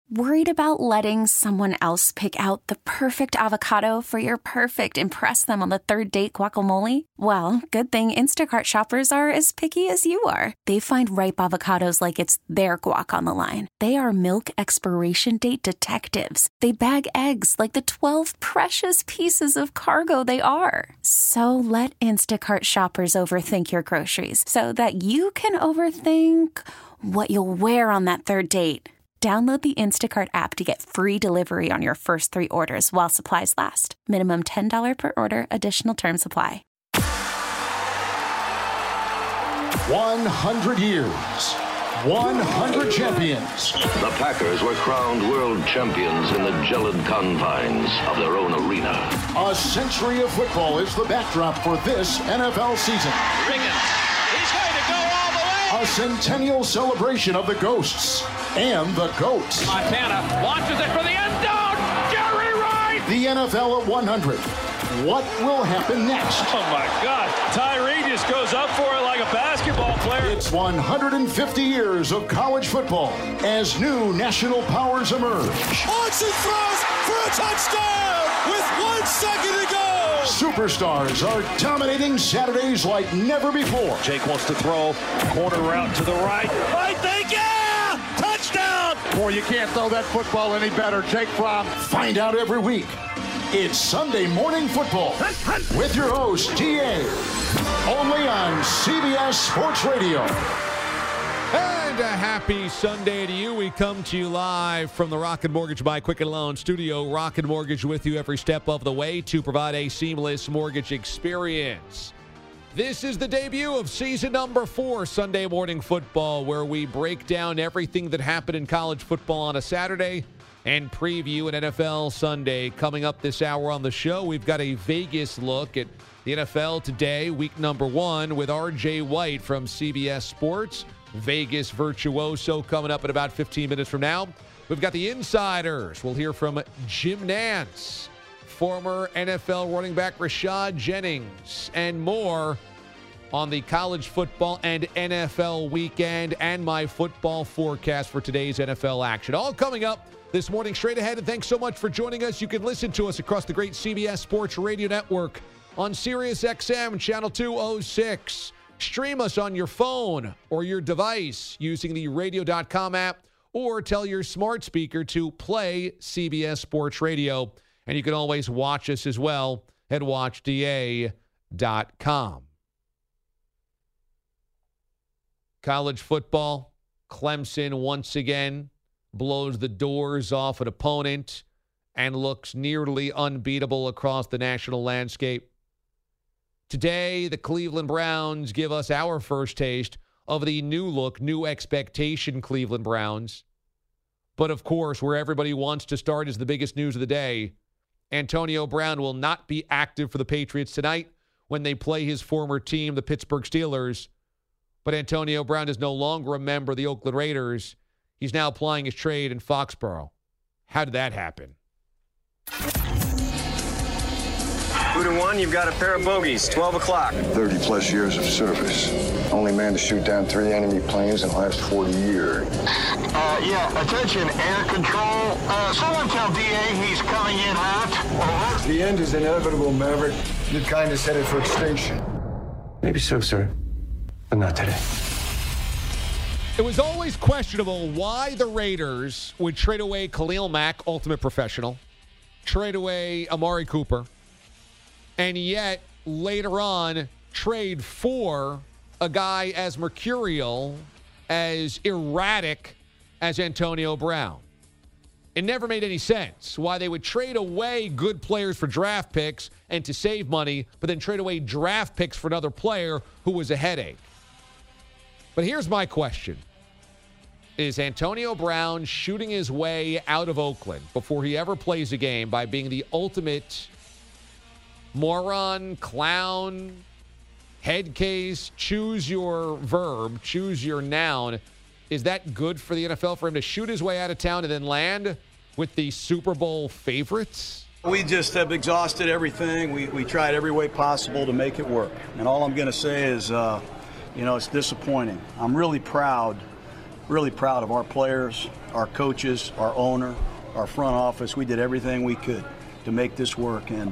Worried about letting someone else pick out the perfect avocado for your perfect impress them on the third date guacamole? Well, good thing Instacart shoppers are as picky as you are. They find ripe avocados like it's their guac on the line. They are milk expiration date detectives. They bag eggs like the 12 precious pieces of cargo they are. So let Instacart shoppers overthink your groceries so that you can overthink what you'll wear on that third date. Download the Instacart app to get free delivery on your first 3 orders while supplies last. Minimum $10 per order. Additional terms apply. 100 years. 100 champions. The Packers were crowned world champions in the gelid confines of their own arena. A century of football is the backdrop for this NFL season. Riggins, he's going to go all the way. A centennial celebration of the Ghosts and the GOATs. Montana launches it for the end zone. Jerry Rice. The NFL at 100. What will happen next? Oh, my God. Tyree just goes up for it like a basketball player. It's 150 years of college football as new national powers emerge. Watson throws for a touchdown with 1 second to go. Superstars are dominating Saturdays like never before. Jake wants to throw. Corner route to the right. I think, yeah! Touchdown! Boy, you can't throw that football any better. Jake Fromm. Find out every week. It's Sunday Morning Football with your host, T.A. Only on CBS Sports Radio. And a happy Sunday to you. We come to you live from the Rocket Mortgage by Quicken Loan studio. Rocket Mortgage with you every step of the way to provide a seamless mortgage experience. This is the debut of season number 4, Sunday Morning Football, where we break down everything that happened in college football on a Saturday and preview an NFL Sunday. Coming up this hour on the show, we've got a Vegas look at the NFL today, week number 1, with R.J. White from CBS Sports. Vegas Virtuoso coming up in about 15 minutes from now. We've got the Insiders. We'll hear from Jim Nantz, former NFL running back Rashad Jennings, and more on the college football and NFL weekend and my football forecast for today's NFL action. All coming up this morning straight ahead, and thanks so much for joining us. You can listen to us across the great CBS Sports Radio Network on Sirius XM Channel 206. Stream us on your phone or your device using the radio.com app, or tell your smart speaker to play CBS Sports Radio. And you can always watch us as well at watchda.com. College football, Clemson once again blows the doors off an opponent and looks nearly unbeatable across the national landscape. Today, the Cleveland Browns give us our first taste of the new look, new expectation Cleveland Browns. But of course, where everybody wants to start is the biggest news of the day. Antonio Brown will not be active for the Patriots tonight when they play his former team, the Pittsburgh Steelers. But Antonio Brown is no longer a member of the Oakland Raiders. He's now applying his trade in Foxborough. How did that happen? 2-1, you've got a pair of bogeys, 12 o'clock. 30-plus years of service. Only man to shoot down 3 enemy planes in the last 40 years. Attention, air control. Someone tell DA he's coming in hot. Over. The end is inevitable, Maverick. Your kind is headed for extinction. Maybe so, sir, but not today. It was always questionable why the Raiders would trade away Khalil Mack, ultimate professional, trade away Amari Cooper, and yet later on trade for a guy as mercurial, as erratic as Antonio Brown. It never made any sense why they would trade away good players for draft picks and to save money, but then trade away draft picks for another player who was a headache. But here's my question. Is Antonio Brown shooting his way out of Oakland before he ever plays a game by being the ultimate moron, clown, head case, choose your verb, choose your noun? Is that good for the NFL for him to shoot his way out of town and then land with the Super Bowl favorites? We just have exhausted everything. We tried every way possible to make it work. And all I'm going to say is, it's disappointing. I'm really proud really proud of our players, our coaches, our owner, our front office. We did everything we could to make this work, and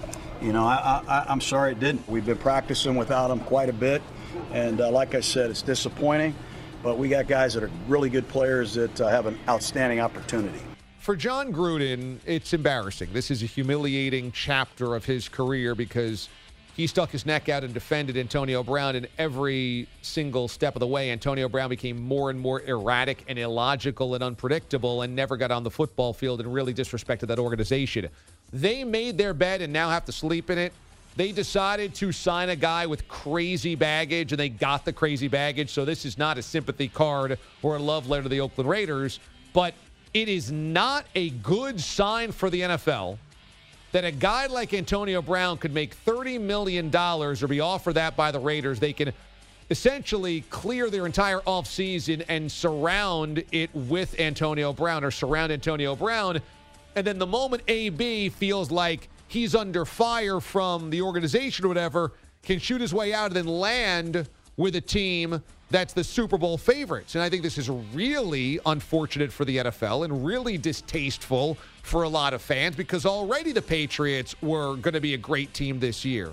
I'm sorry it didn't. We've been practicing without him quite a bit, and like I said, it's disappointing, but we got guys that are really good players that have an outstanding opportunity. For Jon Gruden, it's embarrassing. This is a humiliating chapter of his career because he stuck his neck out and defended Antonio Brown, and every single step of the way, Antonio Brown became more and more erratic and illogical and unpredictable and never got on the football field and really disrespected that organization. They made their bed and now have to sleep in it. They decided to sign a guy with crazy baggage, and they got the crazy baggage, so this is not a sympathy card or a love letter to the Oakland Raiders, but it is not a good sign for the NFL that a guy like Antonio Brown could make $30 million or be offered that by the Raiders. They can essentially clear their entire offseason and surround it with Antonio Brown or surround Antonio Brown. And then the moment AB feels like he's under fire from the organization or whatever, can shoot his way out and then land with a team that's the Super Bowl favorites. And I think this is really unfortunate for the NFL and really distasteful for a lot of fans because already the Patriots were going to be a great team this year.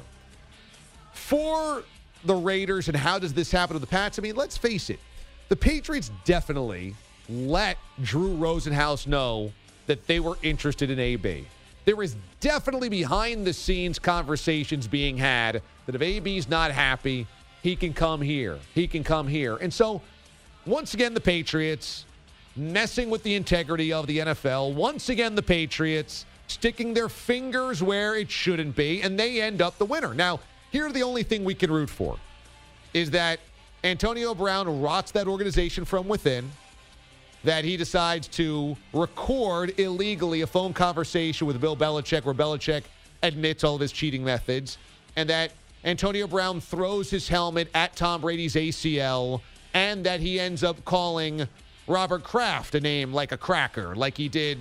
For the Raiders, and how does this happen to the Pats? I mean, let's face it. The Patriots definitely let Drew Rosenhaus know that they were interested in AB. There is definitely behind-the-scenes conversations being had that if AB's not happy, he can come here. He can come here. And so, once again, the Patriots messing with the integrity of the NFL. Once again, the Patriots sticking their fingers where it shouldn't be, and they end up the winner. Now, here's the only thing we can root for, is that Antonio Brown rots that organization from within, that he decides to record illegally a phone conversation with Bill Belichick where Belichick admits all of his cheating methods, and that Antonio Brown throws his helmet at Tom Brady's ACL, and that he ends up calling Robert Kraft a name like a cracker, like he did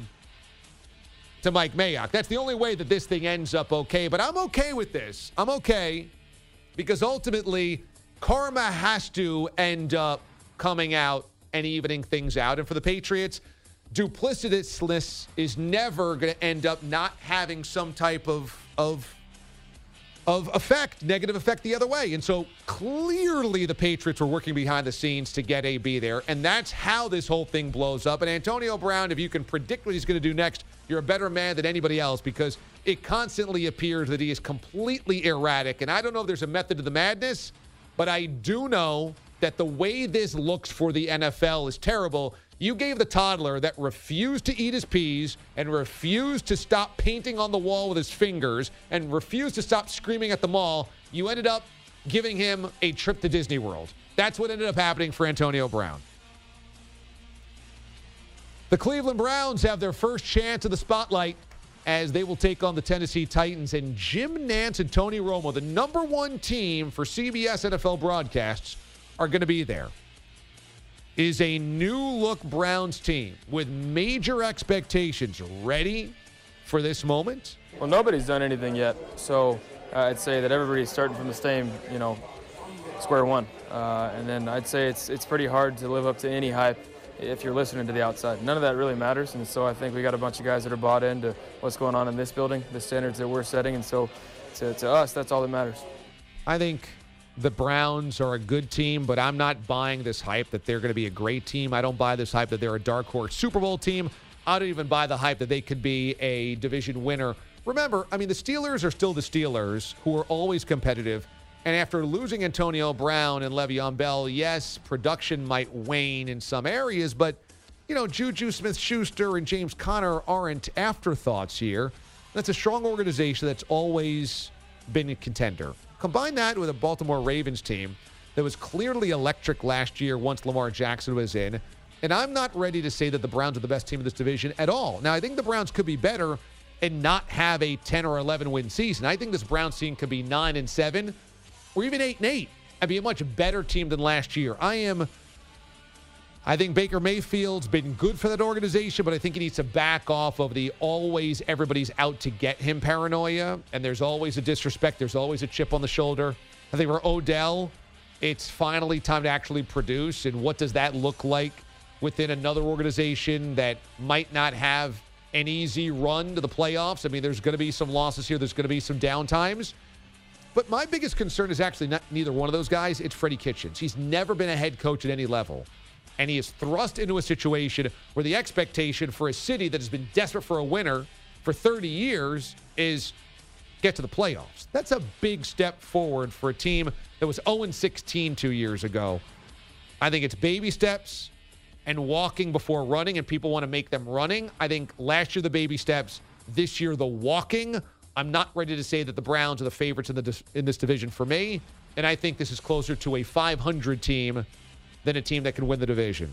to Mike Mayock. That's the only way that this thing ends up okay, but I'm okay with this. I'm okay because ultimately karma has to end up coming out and evening things out. And for the Patriots, duplicitousness is never going to end up not having some type of effect, negative effect the other way. And so clearly the Patriots were working behind the scenes to get AB there, and that's how this whole thing blows up. And Antonio Brown, if you can predict what he's going to do next, you're a better man than anybody else because it constantly appears that he is completely erratic. And I don't know if there's a method to the madness, but I do know that the way this looks for the NFL is terrible. You gave the toddler that refused to eat his peas and refused to stop painting on the wall with his fingers and refused to stop screaming at the mall, you ended up giving him a trip to Disney World. That's what ended up happening for Antonio Brown. The Cleveland Browns have their first chance of the spotlight as they will take on the Tennessee Titans. And Jim Nantz and Tony Romo, the number one team for CBS NFL broadcasts, are going to be there. Is a new-look Browns team with major expectations ready for this moment? Well, nobody's done anything yet, so I'd say that everybody's starting from the same, square one. And then I'd say it's pretty hard to live up to any hype if you're listening to the outside. None of that really matters, and so I think we got a bunch of guys that are bought into what's going on in this building, the standards that we're setting, and so to us, that's all that matters. I think the Browns are a good team, but I'm not buying this hype that they're going to be a great team. I don't buy this hype that they're a dark horse Super Bowl team. I don't even buy the hype that they could be a division winner. Remember, the Steelers are still the Steelers, who are always competitive. And after losing Antonio Brown and Le'Veon Bell, yes, production might wane in some areas, but, Juju Smith-Schuster and James Conner aren't afterthoughts here. That's a strong organization that's always been a contender. Combine that with a Baltimore Ravens team that was clearly electric last year once Lamar Jackson was in. And I'm not ready to say that the Browns are the best team in this division at all. Now, I think the Browns could be better and not have a 10 or 11 win season. I think this Browns team could be 9-7 or even 8-8 and be a much better team than last year. I think Baker Mayfield's been good for that organization, but I think he needs to back off of the always everybody's out to get him paranoia, and there's always a disrespect. There's always a chip on the shoulder. I think for Odell, it's finally time to actually produce. And what does that look like within another organization that might not have an easy run to the playoffs? I mean, there's going to be some losses here. There's going to be some downtimes. But my biggest concern is actually not neither one of those guys. It's Freddie Kitchens. He's never been a head coach at any level. And he is thrust into a situation where the expectation for a city that has been desperate for a winner for 30 years is get to the playoffs. That's a big step forward for a team that was 0-16 2 years ago. I think it's baby steps and walking before running, and people want to make them running. I think last year the baby steps, this year the walking. I'm not ready to say that the Browns are the favorites in this division for me, and I think this is closer to a 500 team than a team that can win the division.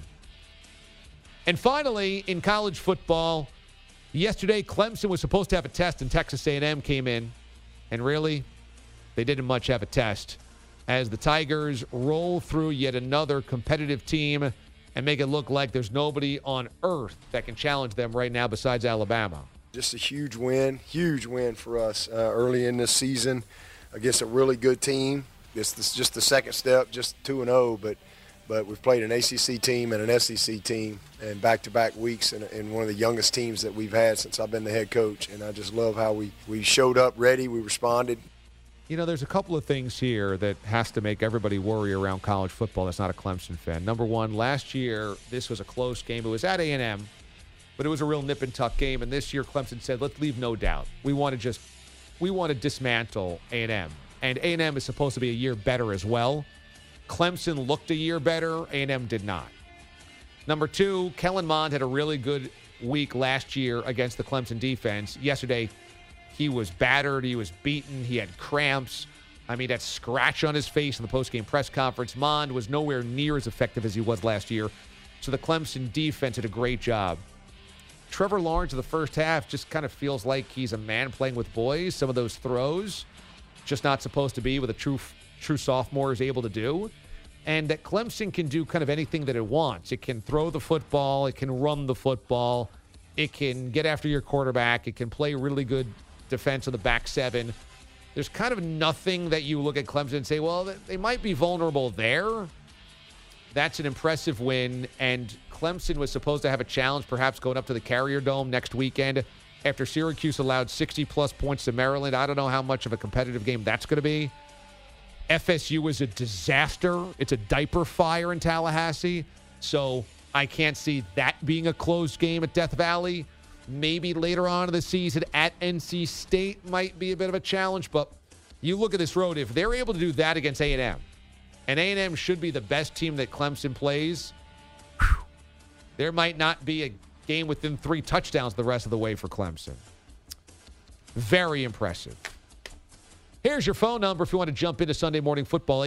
And finally, in college football, yesterday Clemson was supposed to have a test, and Texas A&M came in, and really, they didn't much have a test as the Tigers roll through yet another competitive team and make it look like there's nobody on earth that can challenge them right now besides Alabama. Just a huge win for us early in this season against a really good team. This is just the second step, just 2-0, but we've played an ACC team and an SEC team in back-to-back weeks and one of the youngest teams that we've had since I've been the head coach. And I just love how we showed up ready, we responded. You know, there's a couple of things here that has to make everybody worry around college football that's not a Clemson fan. Number one, last year, this was a close game. It was at A&M, but it was a real nip-and-tuck game. And this year, Clemson said, let's leave no doubt. We want to dismantle A&M. And A&M is supposed to be a year better as well. Clemson looked a year better. A&M did not. Number two, Kellen Mond had a really good week last year against the Clemson defense. Yesterday, he was battered. He was beaten. He had cramps. I mean, that scratch on his face in the postgame press conference. Mond was nowhere near as effective as he was last year. So the Clemson defense did a great job. Trevor Lawrence in the first half just kind of feels like he's a man playing with boys. Some of those throws just not supposed to be what a true sophomore is able to do. And that Clemson can do kind of anything that it wants. It can throw the football. It can run the football. It can get after your quarterback. It can play really good defense of the back seven. There's kind of nothing that you look at Clemson and say, well, they might be vulnerable there. That's an impressive win. And Clemson was supposed to have a challenge, perhaps going up to the Carrier Dome next weekend after Syracuse allowed 60-plus points to Maryland. I don't know how much of a competitive game that's going to be. FSU was a disaster. It's a diaper fire in Tallahassee. So I can't see that being a closed game at Death Valley. Maybe later on in the season at NC State might be a bit of a challenge. But you look at this road, if they're able to do that against A&M, and A&M should be the best team that Clemson plays, there might not be a game within 3 touchdowns the rest of the way for Clemson. Very impressive. Here's your phone number if you want to jump into Sunday Morning Football,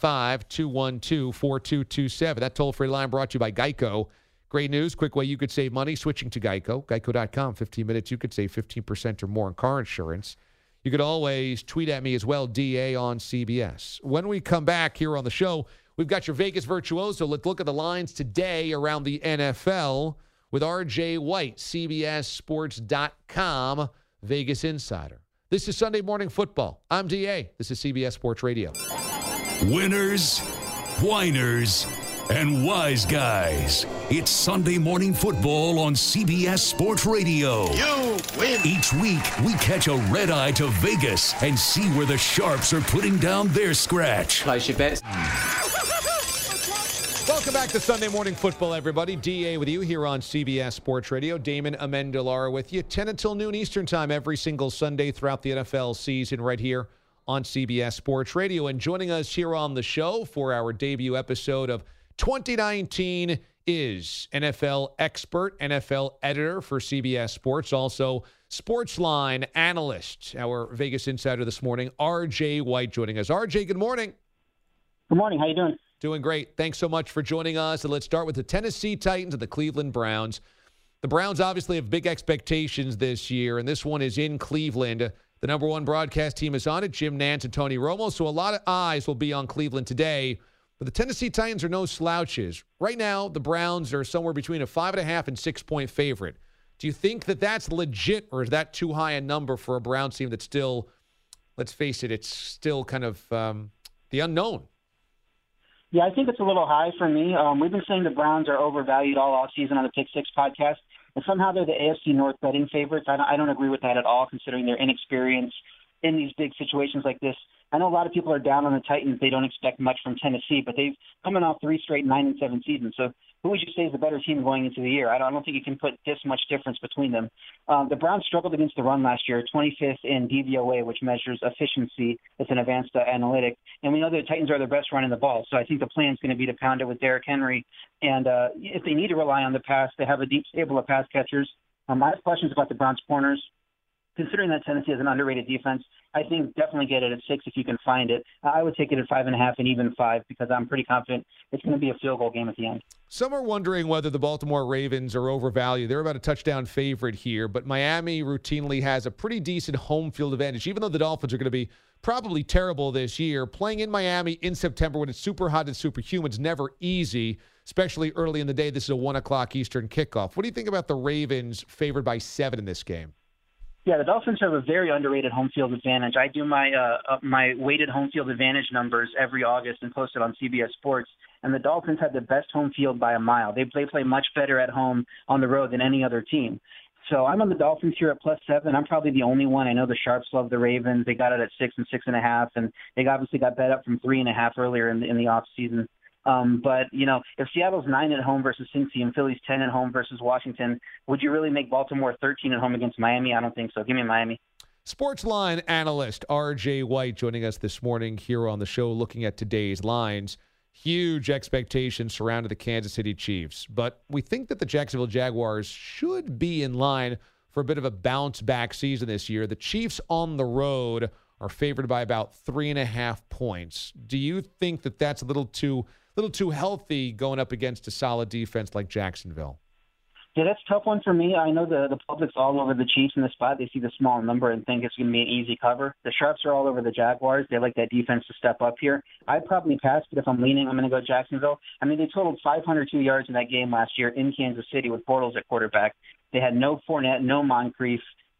855-212-4227. That toll-free line brought to you by Geico. Great news, quick way you could save money switching to Geico. Geico.com, 15 minutes, you could save 15% or more on car insurance. You could always tweet at me as well, DA on CBS. When we come back here on the show, we've got your Vegas Virtuoso. Let's look at the lines today around the NFL with RJ White, CBSSports.com, Vegas Insider. This is Sunday Morning Football. I'm DA. This is CBS Sports Radio. Winners, whiners, and wise guys. It's Sunday Morning Football on CBS Sports Radio. You win. Each week, we catch a red eye to Vegas and see where the Sharps are putting down their scratch. Place your bets. Welcome back to Sunday Morning Football, everybody. DA with you here on CBS Sports Radio. Damon Amendolara with you, 10 until noon Eastern time every single Sunday throughout the NFL season right here on CBS Sports Radio. And joining us here on the show for our debut episode of 2019 is NFL expert, NFL editor for CBS Sports, also Sportsline analyst, our Vegas Insider this morning, RJ White joining us. RJ, good morning. Good morning. How you doing? Doing great. Thanks so much for joining us. And let's start with the Tennessee Titans and the Cleveland Browns. The Browns obviously have big expectations this year, and this one is in Cleveland. The number one broadcast team is on it, Jim Nantz and Tony Romo, so a lot of eyes will be on Cleveland today. But the Tennessee Titans are no slouches. Right now, the Browns are somewhere between a 5.5 and 6-point favorite. Do you think that that's legit, or is that too high a number for a Browns team that's still, let's face it, it's still kind of the unknown? Yeah, I think it's a little high for me. We've been saying the Browns are overvalued all offseason on the Pick Six podcast, and somehow they're the AFC North betting favorites. I don't agree with that at all, considering their inexperience in these big situations like this. I know a lot of people are down on the Titans. They don't expect much from Tennessee, but they've coming off 3 straight 9-7 seasons. So who would you say is the better team going into the year? I don't think you can put this much difference between them. The Browns struggled against the run last year, 25th in DVOA, which measures efficiency. It's an advanced analytic. And we know the Titans are the best running the ball. So I think the plan is going to be to pound it with Derrick Henry. And if they need to rely on the pass, they have a deep stable of pass catchers. I have questions about the Browns corners. Considering that Tennessee has an underrated defense, I think definitely get it at 6 if you can find it. I would take it at 5.5 and even 5 because I'm pretty confident it's going to be a field goal game at the end. Some are wondering whether the Baltimore Ravens are overvalued. They're about a touchdown favorite here, but Miami routinely has a pretty decent home field advantage, even though the Dolphins are going to be probably terrible this year. Playing in Miami in September when it's super hot and super humid is never easy, especially early in the day. This is a 1 o'clock Eastern kickoff. What do you think about the Ravens favored by 7 in this game? Yeah, the Dolphins have a very underrated home field advantage. I do my weighted home field advantage numbers every August and post it on CBS Sports, and the Dolphins have the best home field by a mile. They play much better at home on the road than any other team. So I'm on the Dolphins here at +7. I'm probably the only one. I know the Sharps love the Ravens. They got it at 6 and 6.5, and they obviously got bet up from 3.5 earlier in the off season. But, if Seattle's 9 at home versus Cincy and Philly's 10 at home versus Washington, would you really make Baltimore 13 at home against Miami? I don't think so. Give me Miami. Sportsline analyst R.J. White joining us this morning here on the show looking at today's lines. Huge expectations surrounding the Kansas City Chiefs, but we think that the Jacksonville Jaguars should be in line for a bit of a bounce-back season this year. The Chiefs on the road are favored by about 3.5 points. Do you think that that's a little too healthy going up against a solid defense like Jacksonville? Yeah, that's a tough one for me. I know the public's all over the Chiefs in the spot. They see the small number and think it's going to be an easy cover. The Sharps are all over the Jaguars. They like that defense to step up here. I'd probably pass, but if I'm leaning, I'm going to go Jacksonville. I mean, they totaled 502 yards in that game last year in Kansas City with Bortles at quarterback. They had no Fournette, no Moncrief,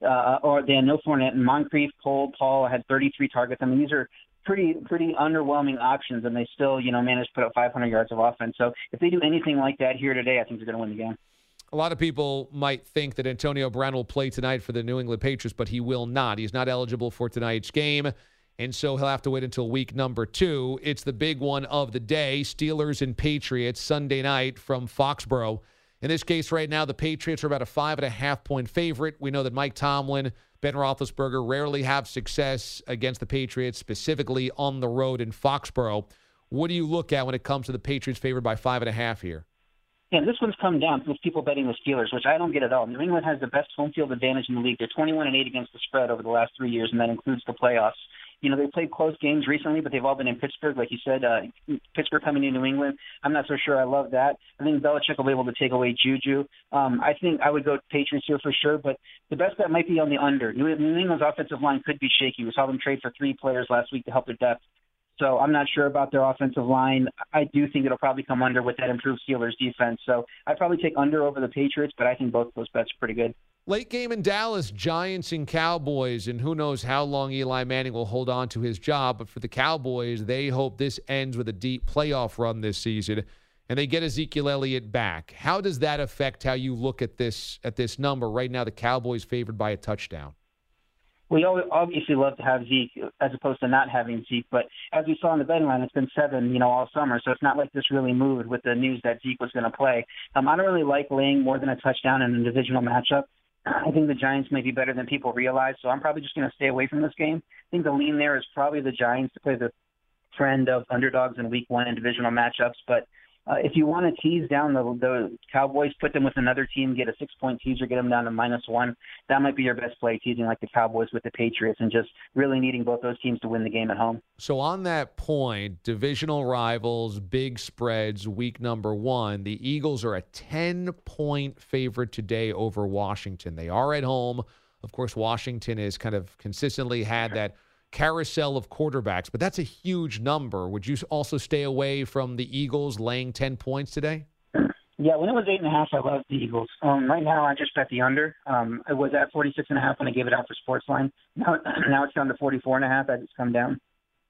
and Moncrief, Paul had 33 targets. I mean, these are pretty underwhelming options, and they still, managed to put up 500 yards of offense. So if they do anything like that here today, I think they're going to win the game. A lot of people might think that Antonio Brown will play tonight for the New England Patriots, but he will not. He's not eligible for tonight's game, and so he'll have to wait until week number 2. It's the big one of the day, Steelers and Patriots, Sunday night from Foxborough. In this case right now, the Patriots are about a 5.5-point favorite. We know that Mike Tomlin, Ben Roethlisberger rarely have success against the Patriots, specifically on the road in Foxborough. What do you look at when it comes to the Patriots favored by 5.5 here? Yeah, this one's come down with people betting the Steelers, which I don't get at all. New England has the best home field advantage in the league. They're 21-8 against the spread over the last 3 years, and that includes the playoffs. They played close games recently, but they've all been in Pittsburgh. Like you said, Pittsburgh coming to New England. I'm not so sure I love that. I think Belichick will be able to take away Juju. I think I would go Patriots here for sure, but the best bet might be on the under. New England's offensive line could be shaky. We saw them trade for 3 players last week to help their depth. So I'm not sure about their offensive line. I do think it'll probably come under with that improved Steelers defense. So I'd probably take under over the Patriots, but I think both of those bets are pretty good. Late game in Dallas, Giants and Cowboys, and who knows how long Eli Manning will hold on to his job. But for the Cowboys, they hope this ends with a deep playoff run this season, and they get Ezekiel Elliott back. How does that affect how you look at this number? Right now, the Cowboys favored by a touchdown. We obviously love to have Zeke as opposed to not having Zeke, but as we saw in the betting line, it's been 7, all summer, so it's not like this really moved with the news that Zeke was going to play. I don't really like laying more than a touchdown in a divisional matchup. I think the Giants may be better than people realize, so I'm probably just going to stay away from this game. I think the lean there is probably the Giants to play the trend of underdogs in week 1 in divisional matchups, but if you want to tease down the Cowboys, put them with another team, get a 6-point teaser, get them down to -1. That might be your best play, teasing like the Cowboys with the Patriots and just really needing both those teams to win the game at home. So on that point, divisional rivals, big spreads, week number 1, the Eagles are a 10-point favorite today over Washington. They are at home. Of course, Washington has kind of consistently had that carousel of quarterbacks, but that's a huge number. Would you also stay away from the Eagles laying 10 points today? Yeah, when it was 8.5, I loved the Eagles. Right now, I just bet the under. It was at 46.5 when I gave it out for Sportsline. Now it's down to 44.5 as it's come down.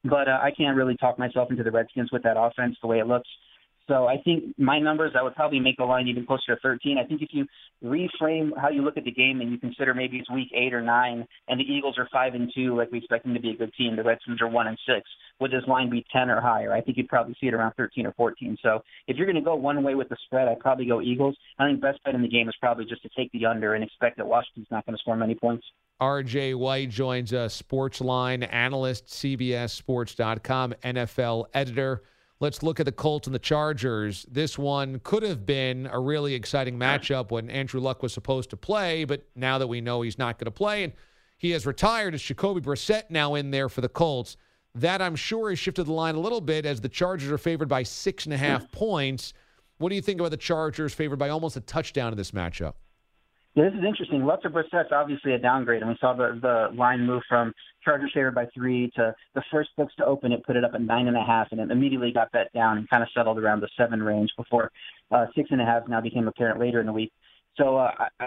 But I can't really talk myself into the Redskins with that offense the way it looks. So I think my numbers, I would probably make the line even closer to 13. I think if you reframe how you look at the game and you consider maybe it's week 8 or 9 and the Eagles are 5-2, like we expect them to be a good team, the Redskins are 1-6, would this line be 10 or higher? I think you'd probably see it around 13 or 14. So if you're going to go one way with the spread, I'd probably go Eagles. I think best bet in the game is probably just to take the under and expect that Washington's not going to score many points. RJ White joins us, Sportsline analyst, CBSSports.com, NFL editor. Let's look at the Colts and the Chargers. This one could have been a really exciting matchup when Andrew Luck was supposed to play, but now that we know he's not going to play and he has retired, it's Jacoby Brissett now in there for the Colts. That, I'm sure, has shifted the line a little bit as the Chargers are favored by 6.5 points. What do you think about the Chargers favored by almost a touchdown in this matchup? Yeah, this is interesting. Luck to Brissett's obviously a downgrade, and we saw the line move from Chargers favored by 3 to the first books to open it, put it up at 9.5, and it immediately got bet down and kind of settled around the 7 range before 6.5 now became apparent later in the week. So,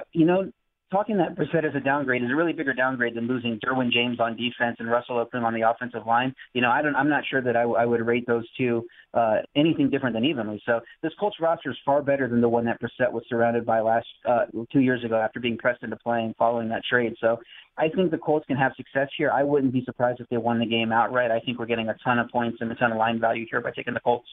talking that Brissett is a downgrade is a really bigger downgrade than losing Derwin James on defense and Russell Okung on the offensive line. I'm not sure that I would rate those two anything different than evenly. So this Colts roster is far better than the one that Brissett was surrounded by 2 years ago after being pressed into playing following that trade. So I think the Colts can have success here. I wouldn't be surprised if they won the game outright. I think we're getting a ton of points and a ton of line value here by taking the Colts.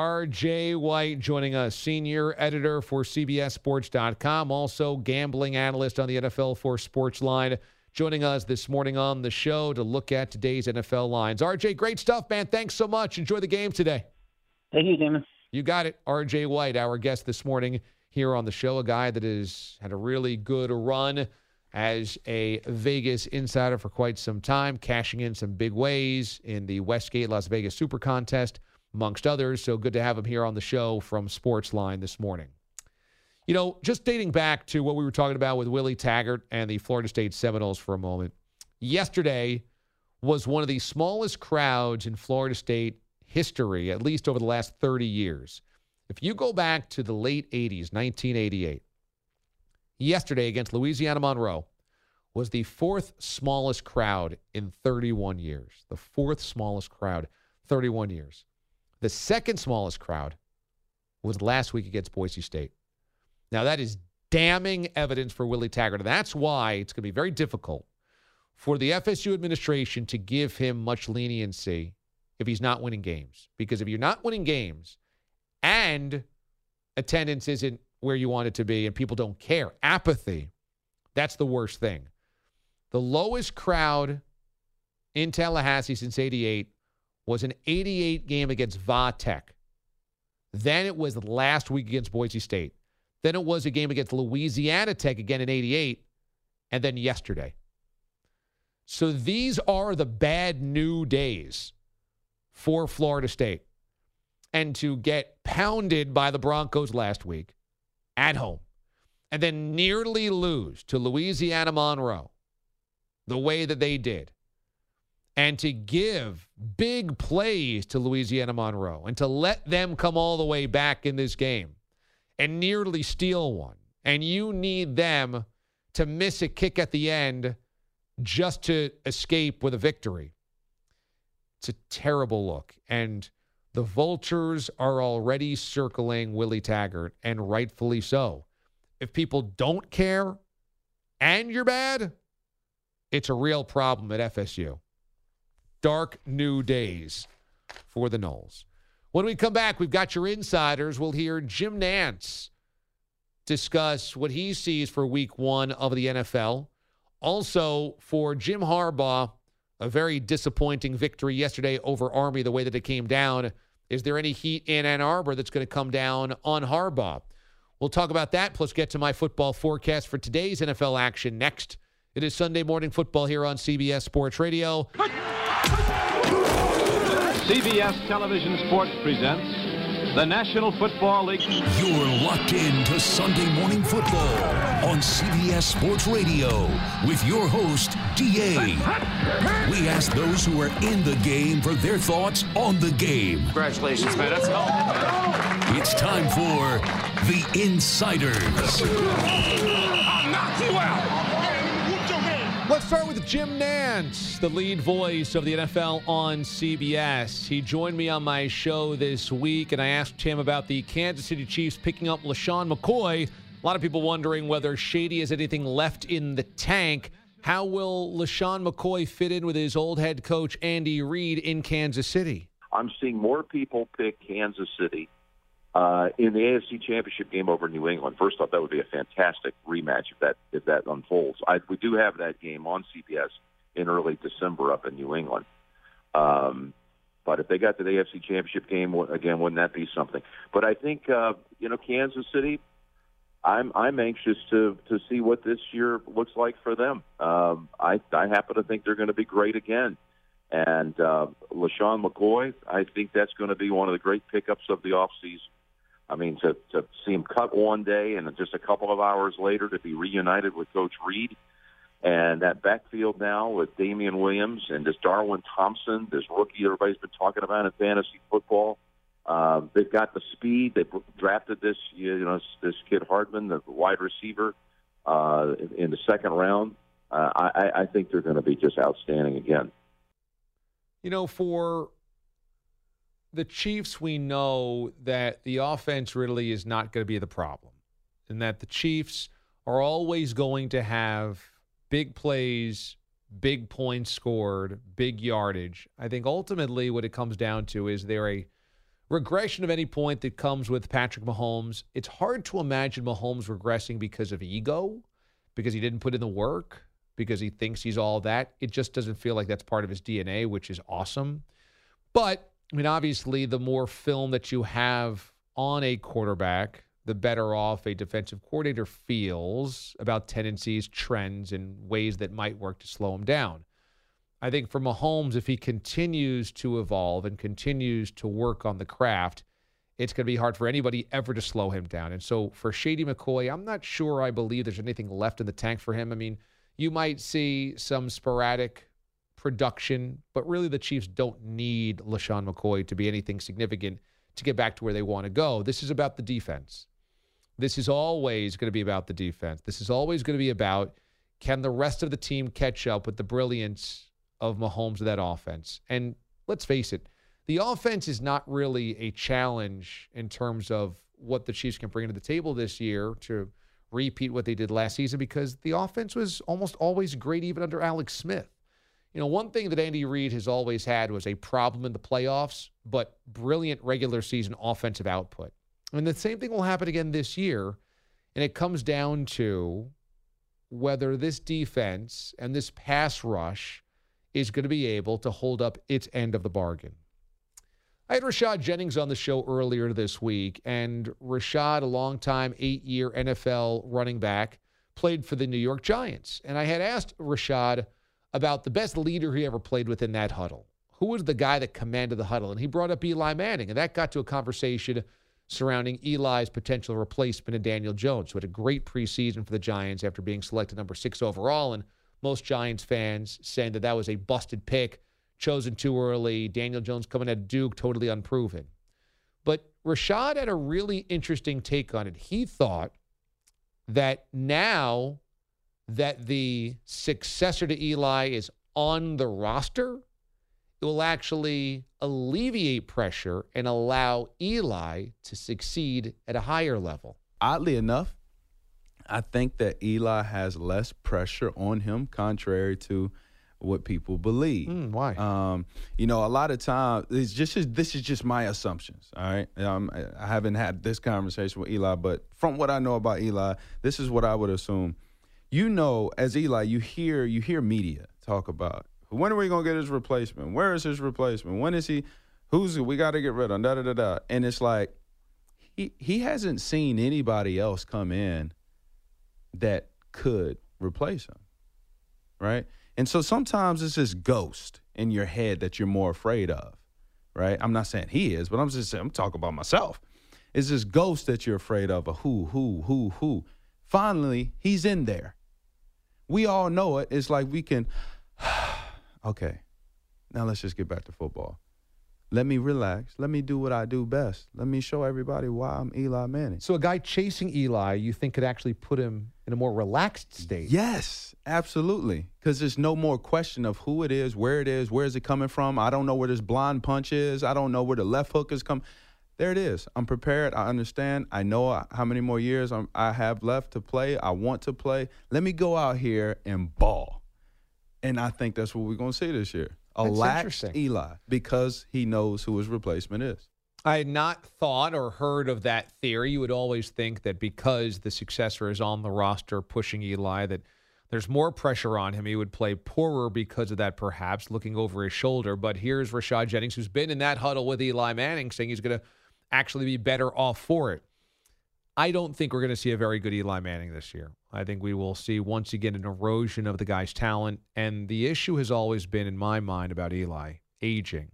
RJ White joining us, senior editor for CBSSports.com, also gambling analyst on the NFL for Sportsline, joining us this morning on the show to look at today's NFL lines. RJ, great stuff, man. Thanks so much. Enjoy the game today. Thank you, Damon. You got it. RJ White, our guest this morning here on the show, a guy that has had a really good run as a Vegas insider for quite some time, cashing in some big ways in the Westgate Las Vegas Super Contest, amongst others. So good to have him here on the show from Sportsline this morning. Just dating back to what we were talking about with Willie Taggart and the Florida State Seminoles for a moment. Yesterday was one of the smallest crowds in Florida State history, at least over the last 30 years. If you go back to the late 80s, 1988, yesterday against Louisiana Monroe was the 4th smallest crowd in 31 years. The 4th smallest crowd, 31 years. The 2nd smallest crowd was last week against Boise State. Now, that is damning evidence for Willie Taggart. And that's why it's going to be very difficult for the FSU administration to give him much leniency if he's not winning games. Because if you're not winning games and attendance isn't where you want it to be and people don't care, apathy, that's the worst thing. The lowest crowd in Tallahassee since 88 was an 88 game against Va Tech. Then it was last week against Boise State. Then it was a game against Louisiana Tech again in 88. And then yesterday. So these are the bad new days for Florida State. And to get pounded by the Broncos last week at home and then nearly lose to Louisiana Monroe the way that they did, and to give big plays to Louisiana Monroe and to let them come all the way back in this game and nearly steal one. And you need them to miss a kick at the end just to escape with a victory. It's a terrible look. And the vultures are already circling Willie Taggart, and rightfully so. If people don't care and you're bad, it's a real problem at FSU. Dark new days for the Noles. When we come back, we've got your insiders. We'll hear Jim Nantz discuss what he sees for week 1 of the NFL. Also, for Jim Harbaugh, a very disappointing victory yesterday over Army, the way that it came down. Is there any heat in Ann Arbor that's going to come down on Harbaugh? We'll talk about that, plus get to my football forecast for today's NFL action next. It is Sunday Morning Football here on CBS Sports Radio. CBS Television Sports presents the National Football League. You're locked in to Sunday Morning Football on CBS Sports Radio with your host, D.A. We ask those who are in the game for their thoughts on the game. Congratulations, man. That's helpful. It's time for The Insiders. I'll knock you out. Let's start with the Jim Nantz, the lead voice of the NFL on CBS. He joined me on my show this week, and I asked him about the Kansas City Chiefs picking up LaShawn McCoy. A lot of people wondering whether Shady has anything left in the tank. How will LaShawn McCoy fit in with his old head coach, Andy Reid, in Kansas City? I'm seeing more people pick Kansas City in the AFC Championship game over New England. First off, that would be a fantastic rematch if that unfolds. We do have that game on CBS in early December up in New England. But if they got to the AFC Championship game again, wouldn't that be something? But I think Kansas City, I'm anxious to see what this year looks like for them. I happen to think they're going to be great again. And LaShawn McCoy, I think that's going to be one of the great pickups of the offseason. I mean, to see him cut one day and just a couple of hours later to be reunited with Coach Reid. And that backfield now with Damian Williams and this Darwin Thompson, this rookie everybody's been talking about in fantasy football. They've got the speed. They drafted this kid Hardman, the wide receiver, in the second round. I think they're going to be just outstanding again. For the Chiefs, we know that the offense really is not going to be the problem, and that the Chiefs are always going to have big plays, big points scored, big yardage. I think ultimately what it comes down to is there a regression of any point that comes with Patrick Mahomes. It's hard to imagine Mahomes regressing because of ego, because he didn't put in the work, because he thinks he's all that. It just doesn't feel like that's part of his DNA, which is awesome. But, obviously, the more film that you have on a quarterback, the better off a defensive coordinator feels about tendencies, trends, and ways that might work to slow him down. I think for Mahomes, if he continues to evolve and continues to work on the craft, it's going to be hard for anybody ever to slow him down. And so for Shady McCoy, I'm not sure I believe there's anything left in the tank for him. You might see some sporadic production, but really the Chiefs don't need LaShawn McCoy to be anything significant to get back to where they want to go. This is about the defense. This is always going to be about the defense. This is always going to be about, can the rest of the team catch up with the brilliance of Mahomes of that offense? And let's face it, the offense is not really a challenge in terms of what the Chiefs can bring to the table this year to repeat what they did last season, because the offense was almost always great even under Alex Smith. One thing that Andy Reid has always had was a problem in the playoffs, but brilliant regular season offensive output. And the same thing will happen again this year, and it comes down to whether this defense and this pass rush is going to be able to hold up its end of the bargain. I had Rashad Jennings on the show earlier this week, and Rashad, a longtime 8-year NFL running back, played for the New York Giants. And I had asked Rashad about the best leader he ever played with in that huddle. Who was the guy that commanded the huddle? And he brought up Eli Manning, and that got to a conversation surrounding Eli's potential replacement in Daniel Jones, who had a great preseason for the Giants after being selected number 6 overall, and most Giants fans saying that was a busted pick, chosen too early, Daniel Jones coming at Duke, totally unproven. But Rashad had a really interesting take on it. He thought that now that the successor to Eli is on the roster, it will actually alleviate pressure and allow Eli to succeed at a higher level. Oddly enough, I think that Eli has less pressure on him, contrary to what people believe. Why? A lot of times, this is just my assumptions, all right? I haven't had this conversation with Eli, but from what I know about Eli, this is what I would assume. As Eli, you hear media talk about, when are we going to get his replacement? Where is his replacement? When is he? We got to get rid of, da-da-da-da. And it's like, he hasn't seen anybody else come in that could replace him, right? And so sometimes it's this ghost in your head that you're more afraid of, right? I'm not saying he is, but I'm talking about myself. It's this ghost that you're afraid of, who. Finally, he's in there. We all know it. It's like we can, okay, now let's just get back to football. let me relax. Let me do what I do best. Let me show everybody why I'm Eli Manning. So a guy chasing Eli, you think could actually put him in a more relaxed state? Yes, absolutely. Because there's no more question of who it is, where is it coming from. I don't know where this blind punch is. I don't know where the left hook is coming. There it is. I'm prepared. I understand. I know how many more years I have left to play. I want to play. Let me go out here and ball. And I think that's what we're going to see this year. A lax Eli, because he knows who his replacement is. I had not thought or heard of that theory. You would always think that because the successor is on the roster pushing Eli, that there's more pressure on him. He would play poorer because of that, perhaps, looking over his shoulder. But here's Rashad Jennings, who's been in that huddle with Eli Manning, saying he's going to actually be better off for it. I don't think we're going to see a very good Eli Manning this year. I think we will see, once again, an erosion of the guy's talent. And the issue has always been, in my mind, about Eli, aging.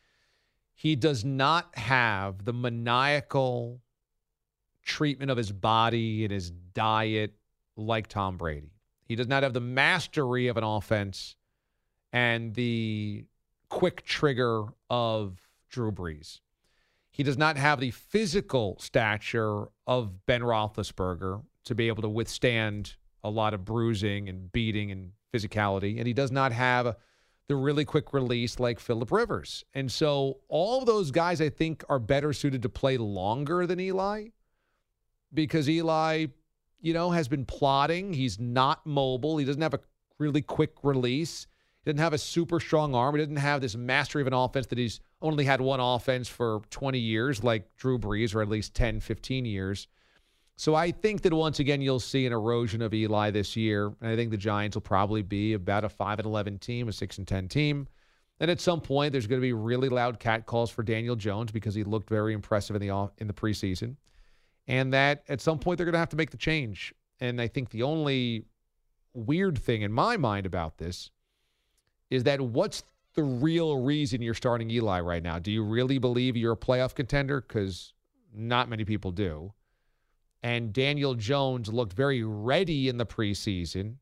He does not have the maniacal treatment of his body and his diet like Tom Brady. He does not have the mastery of an offense and the quick trigger of Drew Brees. He does not have the physical stature of Ben Roethlisberger to be able to withstand a lot of bruising and beating and physicality. And he does not have the really quick release like Phillip Rivers. And so all of those guys, I think, are better suited to play longer than Eli, because Eli, has been plodding. He's not mobile. He doesn't have a really quick release. He doesn't have a super strong arm. He doesn't have this mastery of an offense that he's only had one offense for 20 years like Drew Brees, or at least 10, 15 years. So I think that once again you'll see an erosion of Eli this year. And I think the Giants will probably be about a 5-11 team, a 6-10 team. And at some point there's going to be really loud catcalls for Daniel Jones because he looked very impressive in the preseason. And that at some point they're going to have to make the change. And I think the only weird thing in my mind about this is that what's the real reason you're starting Eli right now? Do you really believe you're a playoff contender? Because not many people do. And Daniel Jones looked very ready in the preseason.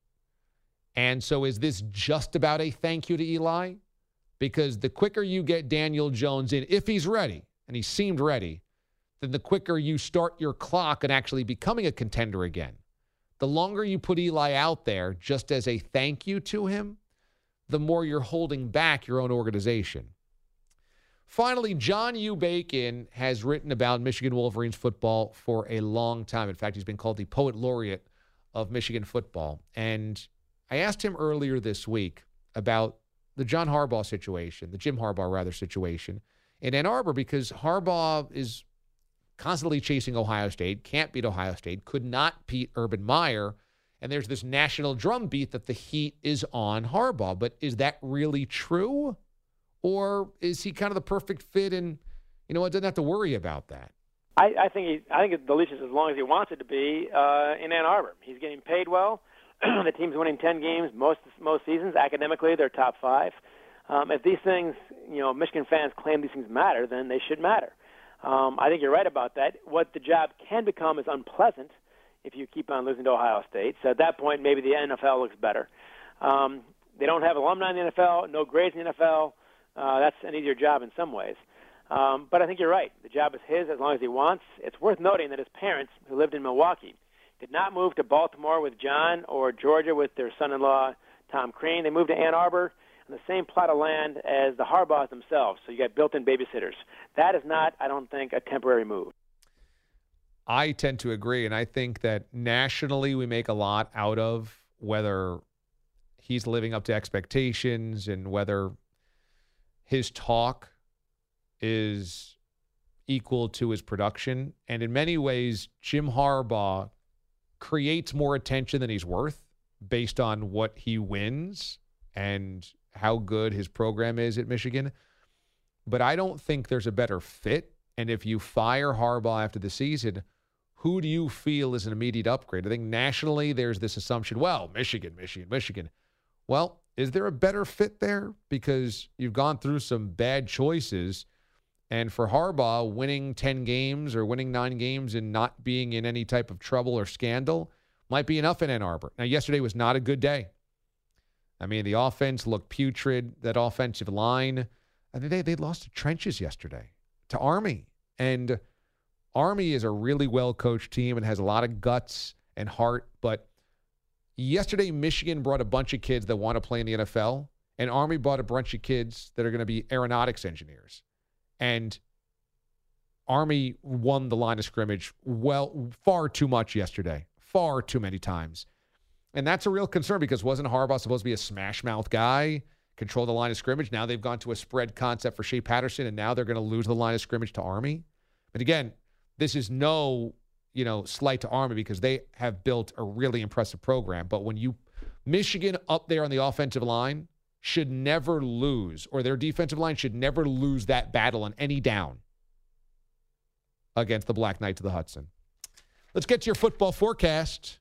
And so is this just about a thank you to Eli? Because the quicker you get Daniel Jones in, if he's ready, and he seemed ready, then the quicker you start your clock and actually becoming a contender again. The longer you put Eli out there just as a thank you to him, the more you're holding back your own organization. Finally, John U. Bacon has written about Michigan Wolverines football for a long time. In fact, he's been called the poet laureate of Michigan football. And I asked him earlier this week about the Jim Harbaugh situation in Ann Arbor, because Harbaugh is constantly chasing Ohio State, can't beat Ohio State, could not beat Urban Meyer. And there's this national drumbeat that the heat is on Harbaugh. But is that really true? Or is he kind of the perfect fit and, doesn't have to worry about that? I think the leash is as long as he wants it to be in Ann Arbor. He's getting paid well. The team's winning 10 games most seasons. Academically, they're top 5. If these things, Michigan fans claim these things matter, then they should matter. I think you're right about that. What the job can become is unpleasant if you keep on losing to Ohio State. So at that point, maybe the NFL looks better. They don't have alumni in the NFL, no grades in the NFL. That's an easier job in some ways. But I think you're right. The job is his as long as he wants. It's worth noting that his parents, who lived in Milwaukee, did not move to Baltimore with John or Georgia with their son-in-law, Tom Crean. They moved to Ann Arbor on the same plot of land as the Harbaughs themselves. So you got built-in babysitters. That is not, I don't think, a temporary move. I tend to agree, and I think that nationally we make a lot out of whether he's living up to expectations and whether his talk is equal to his production. And in many ways, Jim Harbaugh creates more attention than he's worth based on what he wins and how good his program is at Michigan. But I don't think there's a better fit. And if you fire Harbaugh after the season, who do you feel is an immediate upgrade? I think nationally there's this assumption, well, Michigan. Well, is there a better fit there? Because you've gone through some bad choices. And for Harbaugh, winning 10 games or winning 9 games and not being in any type of trouble or scandal might be enough in Ann Arbor. Now, yesterday was not a good day. I mean, the offense looked putrid. That offensive line, I think they lost to Trenches yesterday, to Army. And Army is a really well-coached team and has a lot of guts and heart. But yesterday, Michigan brought a bunch of kids that want to play in the NFL, and Army brought a bunch of kids that are going to be aeronautics engineers. And Army won the line of scrimmage far too much yesterday, far too many times. And that's a real concern because wasn't Harbaugh supposed to be a smash-mouth guy, control the line of scrimmage? Now they've gone to a spread concept for Shea Patterson, and now they're going to lose the line of scrimmage to Army. But again, this is no, slight to Army because they have built a really impressive program. But when Michigan up there on the offensive line should never lose, or their defensive line should never lose that battle on any down against the Black Knights of the Hudson. Let's get to your football forecast.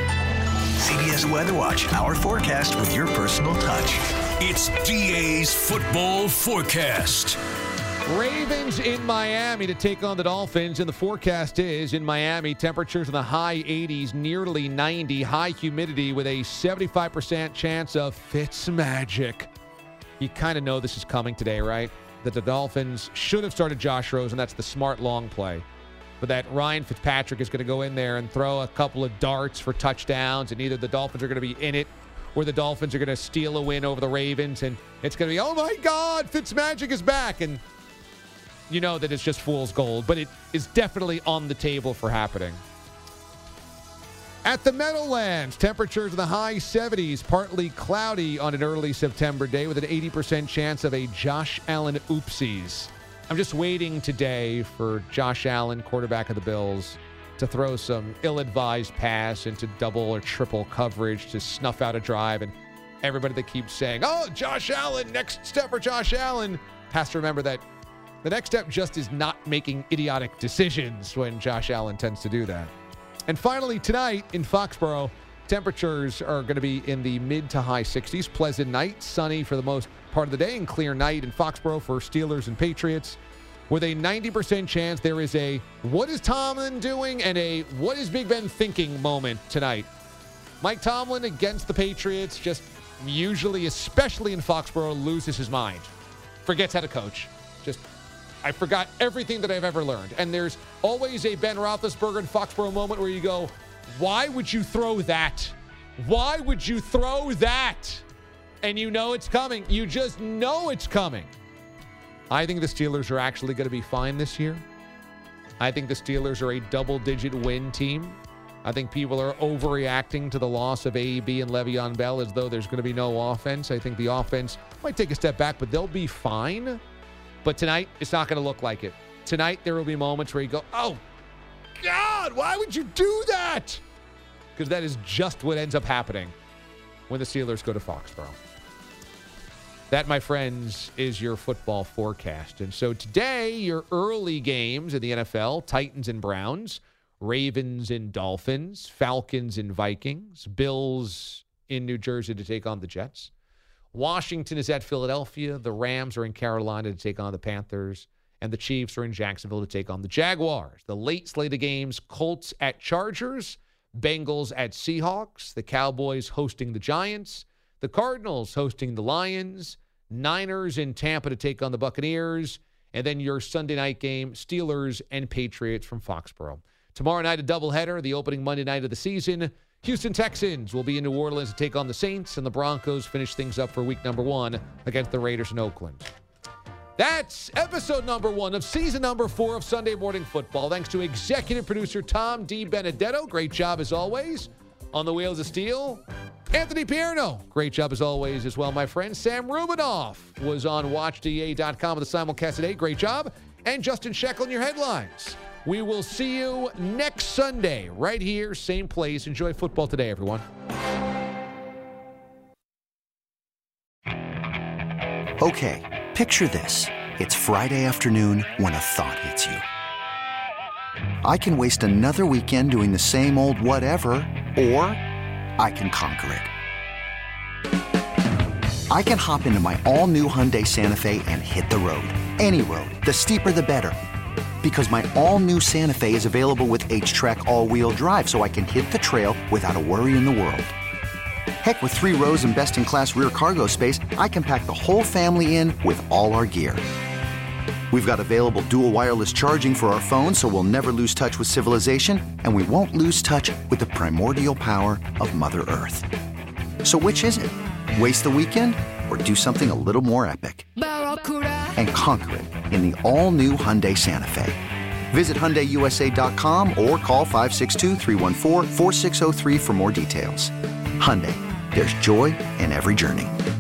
CBS Weather Watch, our forecast with your personal touch. It's DA's football forecast. Ravens in Miami to take on the Dolphins, and the forecast is in Miami, temperatures in the high 80s, nearly 90, high humidity with a 75% chance of Fitzmagic. You kind of know this is coming today, right? That the Dolphins should have started Josh Rosen. That's the smart long play. But that Ryan Fitzpatrick is going to go in there and throw a couple of darts for touchdowns, and either the Dolphins are going to be in it or the Dolphins are going to steal a win over the Ravens, and it's going to be, oh my God, Fitzmagic is back. And you know that it's just fool's gold, but it is definitely on the table for happening. At the Meadowlands, temperatures in the high 70s, partly cloudy on an early September day with an 80% chance of a Josh Allen oopsies. I'm just waiting today for Josh Allen, quarterback of the Bills, to throw some ill-advised pass into double or triple coverage to snuff out a drive. And everybody that keeps saying, oh, Josh Allen, next step for Josh Allen, has to remember that the next step just is not making idiotic decisions when Josh Allen tends to do that. And finally, tonight in Foxborough, temperatures are going to be in the mid to high 60s. Pleasant night, sunny for the most part of the day, and clear night in Foxborough for Steelers and Patriots. With a 90% chance there is a what is Tomlin doing and a what is Big Ben thinking moment tonight. Mike Tomlin against the Patriots just usually, especially in Foxborough, loses his mind. Forgets how to coach. I forgot everything that I've ever learned. And there's always a Ben Roethlisberger in Foxborough moment where you go, why would you throw that? Why would you throw that? And you know it's coming. You just know it's coming. I think the Steelers are actually going to be fine this year. I think the Steelers are a double-digit win team. I think people are overreacting to the loss of A.B. and Le'Veon Bell as though there's going to be no offense. I think the offense might take a step back, but they'll be fine. But tonight, it's not going to look like it. Tonight, there will be moments where you go, oh, God, why would you do that? Because that is just what ends up happening when the Steelers go to Foxborough. That, my friends, is your football forecast. And so today, your early games in the NFL, Titans and Browns, Ravens and Dolphins, Falcons and Vikings, Bills in New Jersey to take on the Jets. Washington is at Philadelphia. The Rams are in Carolina to take on the Panthers. And the Chiefs are in Jacksonville to take on the Jaguars. The late slate of games, Colts at Chargers, Bengals at Seahawks, the Cowboys hosting the Giants, the Cardinals hosting the Lions, Niners in Tampa to take on the Buccaneers, and then your Sunday night game, Steelers and Patriots from Foxborough. Tomorrow night, a doubleheader, the opening Monday night of the season. Houston Texans will be in New Orleans to take on the Saints, and the Broncos finish things up for week number 1 against the Raiders in Oakland. That's episode number 1 of season number 4 of Sunday Morning Football. Thanks to executive producer Tom D. Benedetto. Great job as always. On the Wheels of Steel, Anthony Pierno. Great job as always as well, my friend. Sam Rubinoff was on WatchDA.com with the simulcast today. Great job. And Justin Sheckle in your headlines. We will see you next Sunday right here, same place. Enjoy football today, everyone. Okay, picture this. It's Friday afternoon when a thought hits you. I can waste another weekend doing the same old whatever, or I can conquer it. I can hop into my all-new Hyundai Santa Fe and hit the road. Any road. The steeper, the better. Because my all-new Santa Fe is available with H-Track all-wheel drive, so I can hit the trail without a worry in the world. Heck, with 3 rows and best-in-class rear cargo space, I can pack the whole family in with all our gear. We've got available dual wireless charging for our phones, so we'll never lose touch with civilization, and we won't lose touch with the primordial power of Mother Earth. So which is it? Waste the weekend or do something a little more epic? And conquer it in the all-new Hyundai Santa Fe. Visit HyundaiUSA.com or call 562-314-4603 for more details. Hyundai, there's joy in every journey.